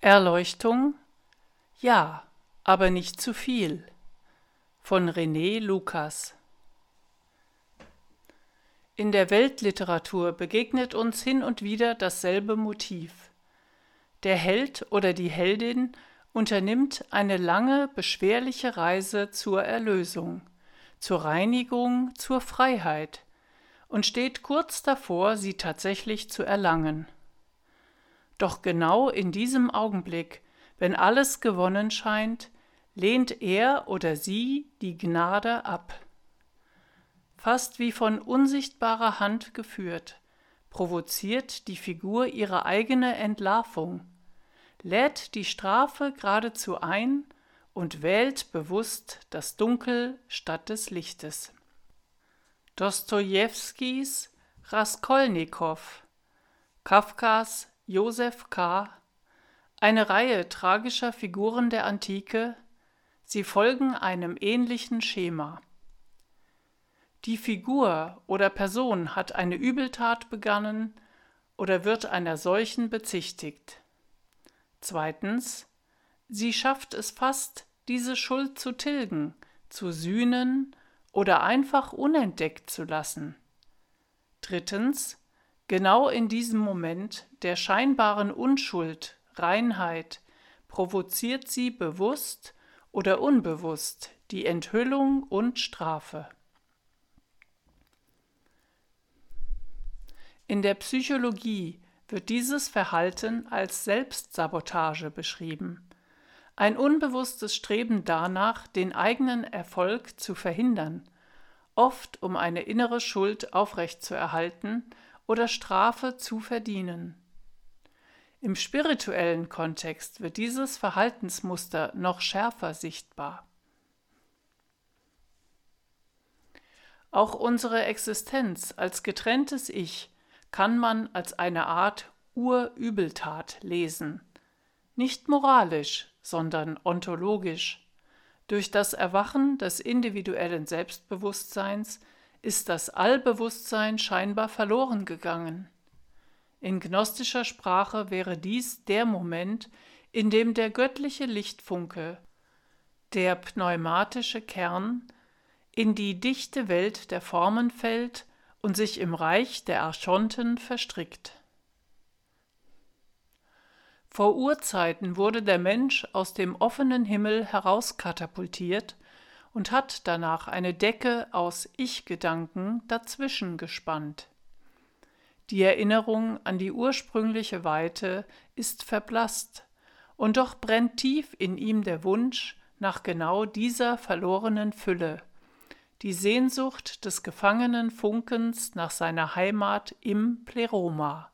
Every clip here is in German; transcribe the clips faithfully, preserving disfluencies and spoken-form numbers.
Erleuchtung? Ja, aber nicht zu viel. Von René Lukas. In der Weltliteratur begegnet uns hin und wieder dasselbe Motiv. Der Held oder die Heldin unternimmt eine lange, beschwerliche Reise zur Erlösung, zur Reinigung, zur Freiheit und steht kurz davor, sie tatsächlich zu erlangen. Doch genau in diesem Augenblick, wenn alles gewonnen scheint, lehnt er oder sie die Gnade ab. Fast wie von unsichtbarer Hand geführt, provoziert die Figur ihre eigene Entlarvung, lädt die Strafe geradezu ein und wählt bewusst das Dunkel statt des Lichtes. Dostojewskis Raskolnikow, Kafkas Josef K., eine Reihe tragischer Figuren der Antike, sie folgen einem ähnlichen Schema. Die Figur oder Person hat eine Übeltat begangen oder wird einer solchen bezichtigt. Zweitens, sie schafft es fast, diese Schuld zu tilgen, zu sühnen oder einfach unentdeckt zu lassen. Drittens, genau in diesem Moment der scheinbaren Unschuld, Reinheit, provoziert sie bewusst oder unbewusst die Enthüllung und Strafe. In der Psychologie wird dieses Verhalten als Selbstsabotage beschrieben, ein unbewusstes Streben danach, den eigenen Erfolg zu verhindern, oft um eine innere Schuld aufrechtzuerhalten oder Strafe zu verdienen. Im spirituellen Kontext wird dieses Verhaltensmuster noch schärfer sichtbar. Auch unsere Existenz als getrenntes Ich kann man als eine Art Urübeltat lesen, nicht moralisch, sondern ontologisch. Durch das Erwachen des individuellen Selbstbewusstseins ist das Allbewusstsein scheinbar verloren gegangen. In gnostischer Sprache wäre dies der Moment, in dem der göttliche Lichtfunke, der pneumatische Kern, in die dichte Welt der Formen fällt und sich im Reich der Archonten verstrickt. Vor Urzeiten wurde der Mensch aus dem offenen Himmel herauskatapultiert und hat danach eine Decke aus Ich-Gedanken dazwischen gespannt. Die Erinnerung an die ursprüngliche Weite ist verblasst, und doch brennt tief in ihm der Wunsch nach genau dieser verlorenen Fülle, die Sehnsucht des gefangenen Funkens nach seiner Heimat im Pleroma.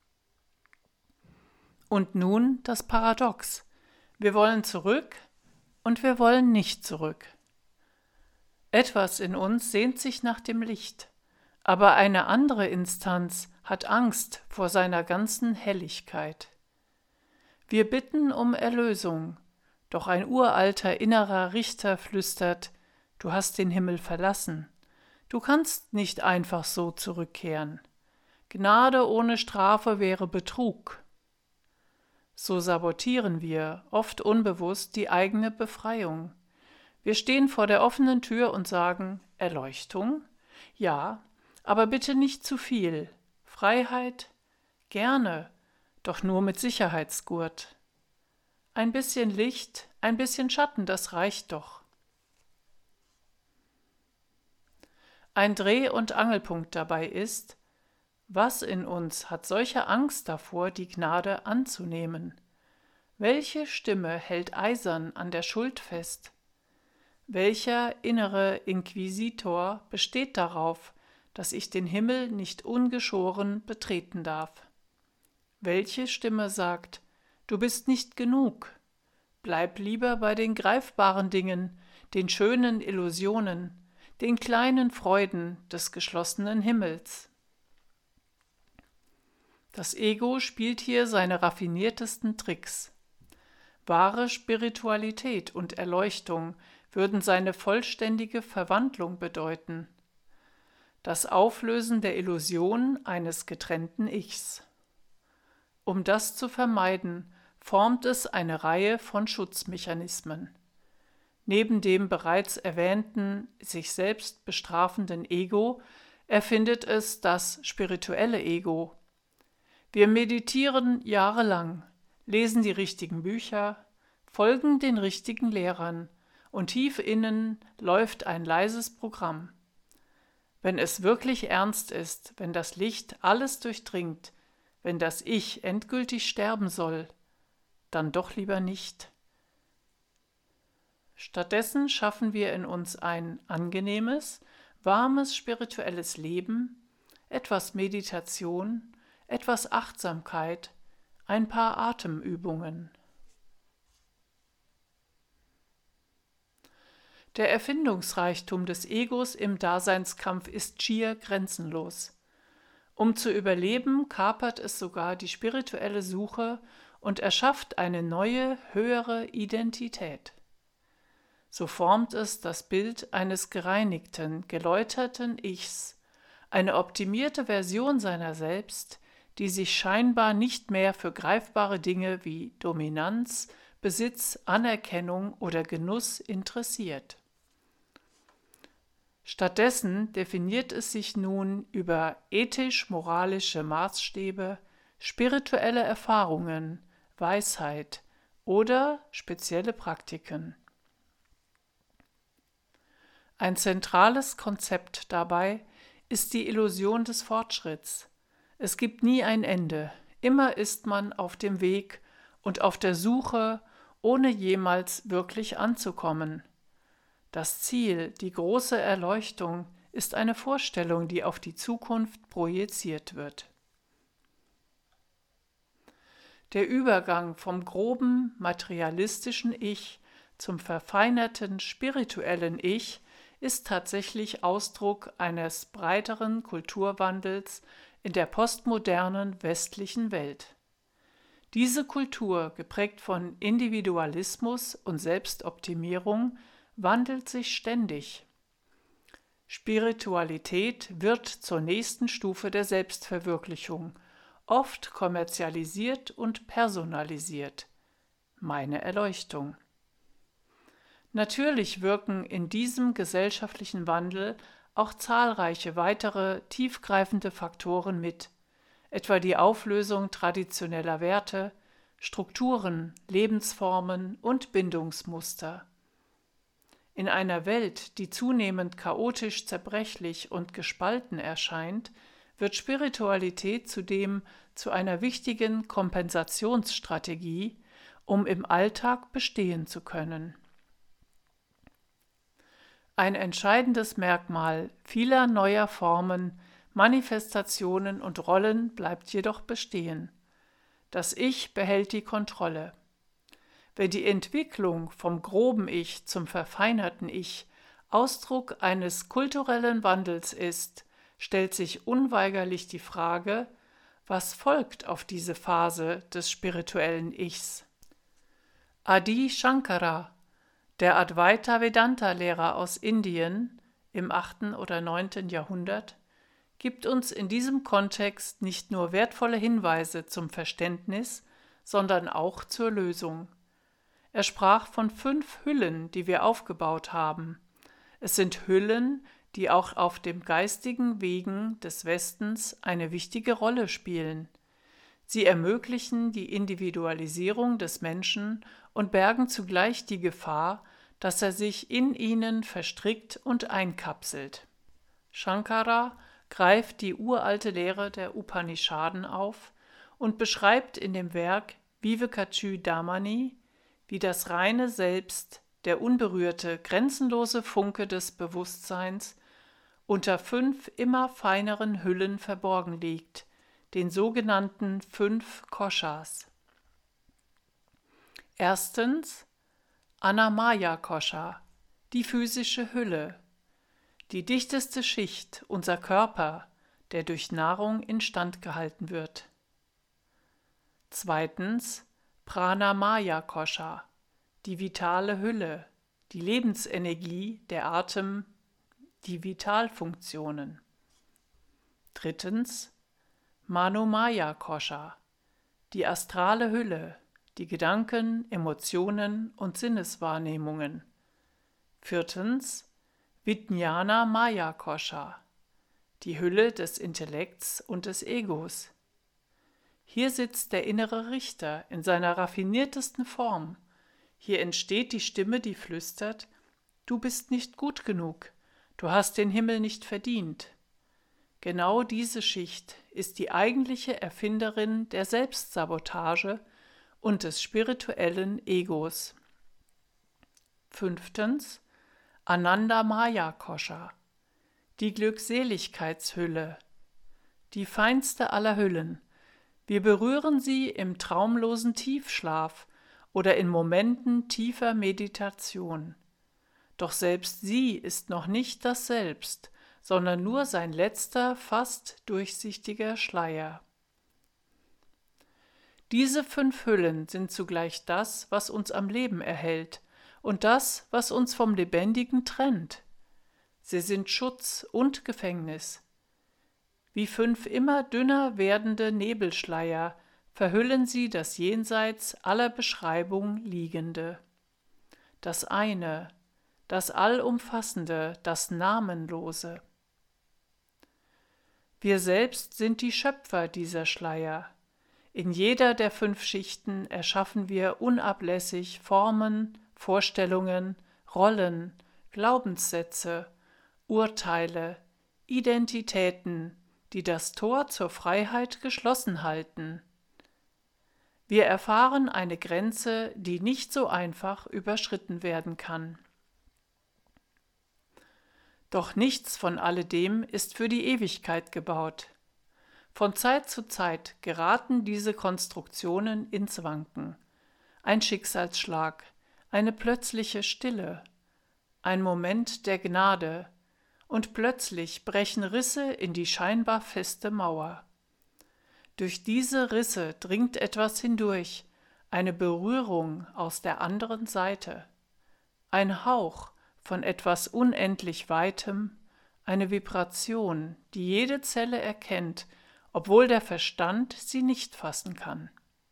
Und nun das Paradox: Wir wollen zurück und wir wollen nicht zurück. Etwas in uns sehnt sich nach dem Licht, aber eine andere Instanz hat Angst vor seiner ganzen Helligkeit. Wir bitten um Erlösung, doch ein uralter innerer Richter flüstert: Du hast den Himmel verlassen, du kannst nicht einfach so zurückkehren. Gnade ohne Strafe wäre Betrug. So sabotieren wir, oft unbewusst, die eigene Befreiung. Wir stehen vor der offenen Tür und sagen: Erleuchtung? Ja, aber bitte nicht zu viel. Freiheit? Gerne, doch nur mit Sicherheitsgurt. Ein bisschen Licht, ein bisschen Schatten, das reicht doch. Ein Dreh- und Angelpunkt dabei ist: Was in uns hat solche Angst davor, die Gnade anzunehmen? Welche Stimme hält eisern an der Schuld fest? Welcher innere Inquisitor besteht darauf, dass ich den Himmel nicht ungeschoren betreten darf? Welche Stimme sagt: Du bist nicht genug, bleib lieber bei den greifbaren Dingen, den schönen Illusionen, den kleinen Freuden des geschlossenen Himmels? Das Ego spielt hier seine raffiniertesten Tricks. Wahre Spiritualität und Erleuchtung würden seine vollständige Verwandlung bedeuten. Das Auflösen der Illusion eines getrennten Ichs. Um das zu vermeiden, formt es eine Reihe von Schutzmechanismen. Neben dem bereits erwähnten, sich selbst bestrafenden Ego erfindet es das spirituelle Ego. Wir meditieren jahrelang, lesen die richtigen Bücher, folgen den richtigen Lehrern und tief innen läuft ein leises Programm. Wenn es wirklich ernst ist, wenn das Licht alles durchdringt, wenn das Ich endgültig sterben soll, dann doch lieber nicht. Stattdessen schaffen wir in uns ein angenehmes, warmes spirituelles Leben, etwas Meditation, etwas Achtsamkeit, ein paar Atemübungen. Der Erfindungsreichtum des Egos im Daseinskampf ist schier grenzenlos. Um zu überleben, kapert es sogar die spirituelle Suche und erschafft eine neue, höhere Identität. So formt es das Bild eines gereinigten, geläuterten Ichs, eine optimierte Version seiner selbst, die sich scheinbar nicht mehr für greifbare Dinge wie Dominanz, Besitz, Anerkennung oder Genuss interessiert. Stattdessen definiert es sich nun über ethisch-moralische Maßstäbe, spirituelle Erfahrungen, Weisheit oder spezielle Praktiken. Ein zentrales Konzept dabei ist die Illusion des Fortschritts. Es gibt nie ein Ende, immer ist man auf dem Weg und auf der Suche, ohne jemals wirklich anzukommen. Das Ziel, die große Erleuchtung, ist eine Vorstellung, die auf die Zukunft projiziert wird. Der Übergang vom groben, materialistischen Ich zum verfeinerten, spirituellen Ich ist tatsächlich Ausdruck eines breiteren Kulturwandels in der postmodernen westlichen Welt. Diese Kultur, geprägt von Individualismus und Selbstoptimierung, wandelt sich ständig. Spiritualität wird zur nächsten Stufe der Selbstverwirklichung, oft kommerzialisiert und personalisiert. Meine Erleuchtung. Natürlich wirken in diesem gesellschaftlichen Wandel auch zahlreiche weitere tiefgreifende Faktoren mit, etwa die Auflösung traditioneller Werte, Strukturen, Lebensformen und Bindungsmuster. In einer Welt, die zunehmend chaotisch, zerbrechlich und gespalten erscheint, wird Spiritualität zudem zu einer wichtigen Kompensationsstrategie, um im Alltag bestehen zu können. Ein entscheidendes Merkmal vieler neuer Formen, Manifestationen und Rollen bleibt jedoch bestehen. Das Ich behält die Kontrolle. Wenn die Entwicklung vom groben Ich zum verfeinerten Ich Ausdruck eines kulturellen Wandels ist, stellt sich unweigerlich die Frage, was folgt auf diese Phase des spirituellen Ichs? Adi Shankara, der Advaita-Vedanta-Lehrer aus Indien im achten oder neunten Jahrhundert, gibt uns in diesem Kontext nicht nur wertvolle Hinweise zum Verständnis, sondern auch zur Lösung. Er sprach von fünf Hüllen, die wir aufgebaut haben. Es sind Hüllen, die auch auf dem geistigen Wegen des Westens eine wichtige Rolle spielen. Sie ermöglichen die Individualisierung des Menschen und bergen zugleich die Gefahr, dass er sich in ihnen verstrickt und einkapselt. Shankara greift die uralte Lehre der Upanishaden auf und beschreibt in dem Werk Vivekachudamani, wie das reine Selbst, der unberührte, grenzenlose Funke des Bewusstseins, unter fünf immer feineren Hüllen verborgen liegt, den sogenannten fünf Koshas. Erstens Annamaya Kosha, die physische Hülle, die dichteste Schicht, unser Körper, der durch Nahrung instand gehalten wird. Zweitens Pranamaya Kosha, die vitale Hülle, die Lebensenergie, der Atem, die Vitalfunktionen. Drittens Manomaya Kosha, die astrale Hülle, die Gedanken, Emotionen und Sinneswahrnehmungen. Viertens, Vijnana Maya Kosha, die Hülle des Intellekts und des Egos. Hier sitzt der innere Richter in seiner raffiniertesten Form. Hier entsteht die Stimme, die flüstert: Du bist nicht gut genug, du hast den Himmel nicht verdient. Genau diese Schicht ist die eigentliche Erfinderin der Selbstsabotage und des spirituellen Egos. Fünftens, Ananda Maya Kosha, die Glückseligkeitshülle, die feinste aller Hüllen. Wir berühren sie im traumlosen Tiefschlaf oder in Momenten tiefer Meditation. Doch selbst sie ist noch nicht das Selbst, sondern nur sein letzter, fast durchsichtiger Schleier. Diese fünf Hüllen sind zugleich das, was uns am Leben erhält und das, was uns vom Lebendigen trennt. Sie sind Schutz und Gefängnis. Wie fünf immer dünner werdende Nebelschleier verhüllen sie das jenseits aller Beschreibung Liegende. Das eine, das Allumfassende, das Namenlose. Wir selbst sind die Schöpfer dieser Schleier. In jeder der fünf Schichten erschaffen wir unablässig Formen, Vorstellungen, Rollen, Glaubenssätze, Urteile, Identitäten, die das Tor zur Freiheit geschlossen halten. Wir erfahren eine Grenze, die nicht so einfach überschritten werden kann. Doch nichts von alledem ist für die Ewigkeit gebaut. Von Zeit zu Zeit geraten diese Konstruktionen ins Wanken. Ein Schicksalsschlag, eine plötzliche Stille, ein Moment der Gnade, und plötzlich brechen Risse in die scheinbar feste Mauer. Durch diese Risse dringt etwas hindurch, eine Berührung aus der anderen Seite, ein Hauch von etwas unendlich Weitem, eine Vibration, die jede Zelle erkennt, obwohl der Verstand sie nicht fassen kann.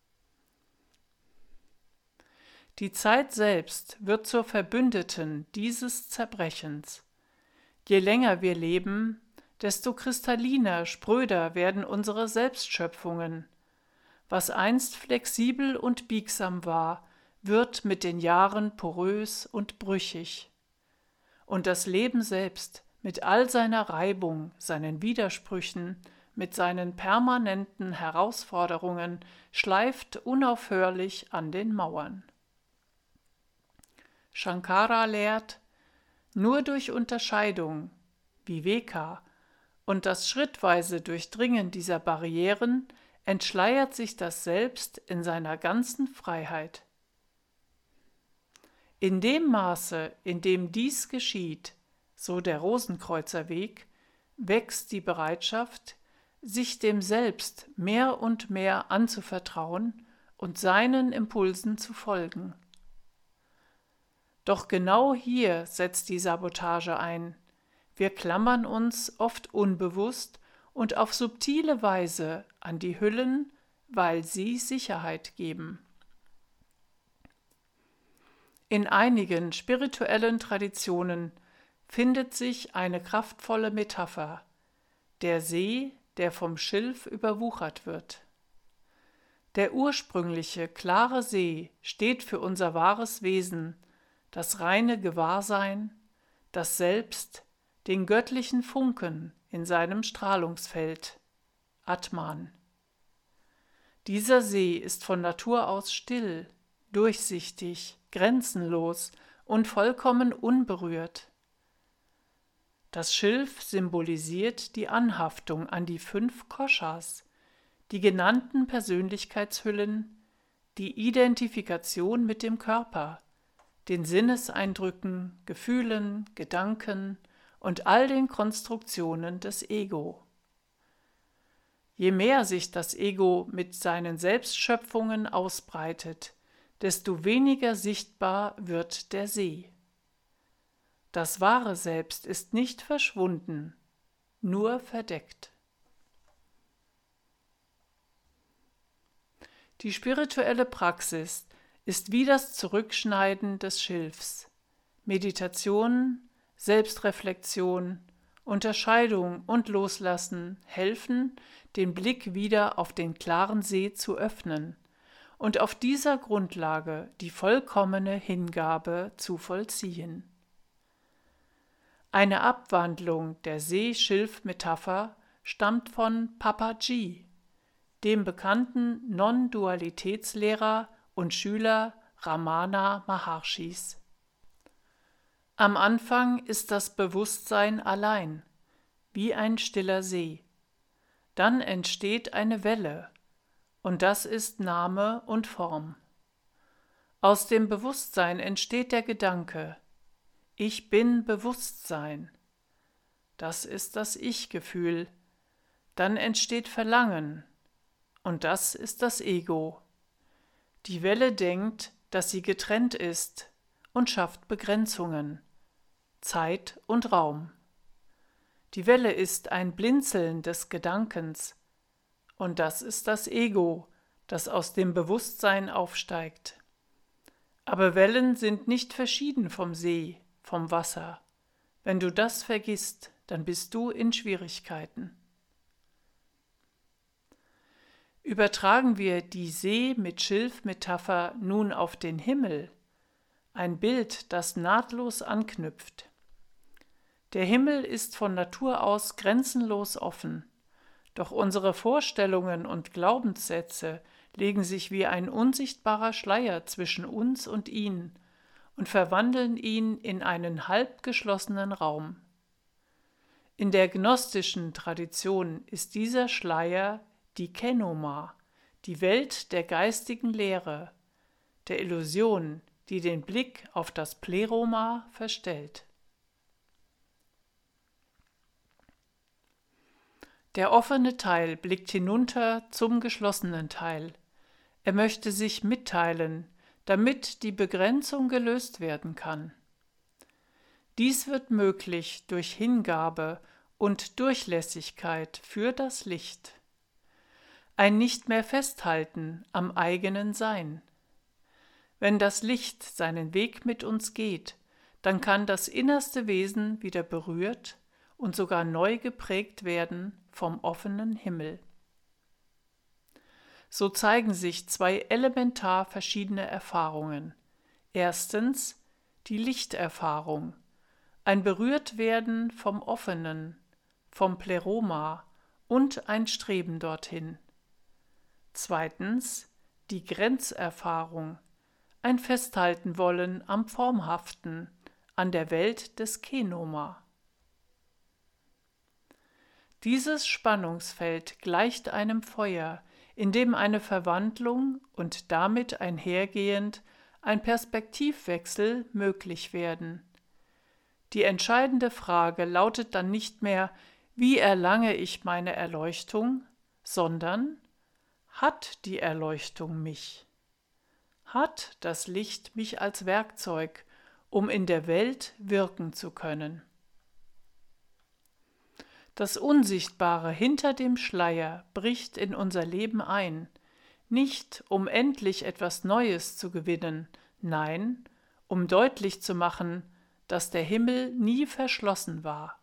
Die Zeit selbst wird zur Verbündeten dieses Zerbrechens. Je länger wir leben, desto kristalliner, spröder werden unsere Selbstschöpfungen. Was einst flexibel und biegsam war, wird mit den Jahren porös und brüchig. Und das Leben selbst mit all seiner Reibung, seinen Widersprüchen, mit seinen permanenten Herausforderungen schleift unaufhörlich an den Mauern. Shankara lehrt, nur durch Unterscheidung, Viveka, und das schrittweise Durchdringen dieser Barrieren entschleiert sich das Selbst in seiner ganzen Freiheit. In dem Maße, in dem dies geschieht, so der Rosenkreuzer-Weg, wächst die Bereitschaft, sich dem Selbst mehr und mehr anzuvertrauen und seinen Impulsen zu folgen. Doch genau hier setzt die Sabotage ein. Wir klammern uns oft unbewusst und auf subtile Weise an die Hüllen, weil sie Sicherheit geben. In einigen spirituellen Traditionen findet sich eine kraftvolle Metapher, der See, der vom Schilf überwuchert wird. Der ursprüngliche, klare See steht für unser wahres Wesen, das reine Gewahrsein, das Selbst, den göttlichen Funken in seinem Strahlungsfeld, Atman. Dieser See ist von Natur aus still, durchsichtig, grenzenlos und vollkommen unberührt. Das Schilf symbolisiert die Anhaftung an die fünf Koshas, die genannten Persönlichkeitshüllen, die Identifikation mit dem Körper, den Sinneseindrücken, Gefühlen, Gedanken und all den Konstruktionen des Ego. Je mehr sich das Ego mit seinen Selbstschöpfungen ausbreitet, desto weniger sichtbar wird der See. Das wahre Selbst ist nicht verschwunden, nur verdeckt. Die spirituelle Praxis ist wie das Zurückschneiden des Schilfs. Meditation, Selbstreflexion, Unterscheidung und Loslassen helfen, den Blick wieder auf den klaren See zu öffnen und auf dieser Grundlage die vollkommene Hingabe zu vollziehen. Eine Abwandlung der See-Schilf-Metapher stammt von Papaji, dem bekannten Non-Dualitätslehrer und Schüler Ramana Maharshis. Am Anfang ist das Bewusstsein allein, wie ein stiller See. Dann entsteht eine Welle, und das ist Name und Form. Aus dem Bewusstsein entsteht der Gedanke: Ich bin Bewusstsein. Das ist das Ich-Gefühl. Dann entsteht Verlangen, und das ist das Ego. Die Welle denkt, dass sie getrennt ist und schafft Begrenzungen, Zeit und Raum. Die Welle ist ein Blinzeln des Gedankens, und das ist das Ego, das aus dem Bewusstsein aufsteigt. Aber Wellen sind nicht verschieden vom See, vom Wasser. Wenn du das vergisst, dann bist du in Schwierigkeiten. Übertragen wir die See mit Schilf-Metapher nun auf den Himmel, ein Bild, das nahtlos anknüpft. Der Himmel ist von Natur aus grenzenlos offen, doch unsere Vorstellungen und Glaubenssätze legen sich wie ein unsichtbarer Schleier zwischen uns und ihn und verwandeln ihn in einen halb geschlossenen Raum. In der gnostischen Tradition ist dieser Schleier die Kenoma, die Welt der geistigen Lehre, der Illusion, die den Blick auf das Pleroma verstellt. Der offene Teil blickt hinunter zum geschlossenen Teil. Er möchte sich mitteilen, damit die Begrenzung gelöst werden kann. Dies wird möglich durch Hingabe und Durchlässigkeit für das Licht. Ein nicht mehr Festhalten am eigenen Sein. Wenn das Licht seinen Weg mit uns geht, dann kann das innerste Wesen wieder berührt und sogar neu geprägt werden vom offenen Himmel. So zeigen sich zwei elementar verschiedene Erfahrungen. Erstens die Lichterfahrung, ein Berührtwerden vom Offenen, vom Pleroma und ein Streben dorthin. Zweitens die Grenzerfahrung, ein Festhalten wollen am Formhaften, an der Welt des Kenoma. Dieses Spannungsfeld gleicht einem Feuer, in dem eine Verwandlung und damit einhergehend ein Perspektivwechsel möglich werden. Die entscheidende Frage lautet dann nicht mehr, wie erlange ich meine Erleuchtung, sondern: Hat die Erleuchtung mich? Hat das Licht mich als Werkzeug, um in der Welt wirken zu können? Das Unsichtbare hinter dem Schleier bricht in unser Leben ein, nicht um endlich etwas Neues zu gewinnen, nein, um deutlich zu machen, dass der Himmel nie verschlossen war.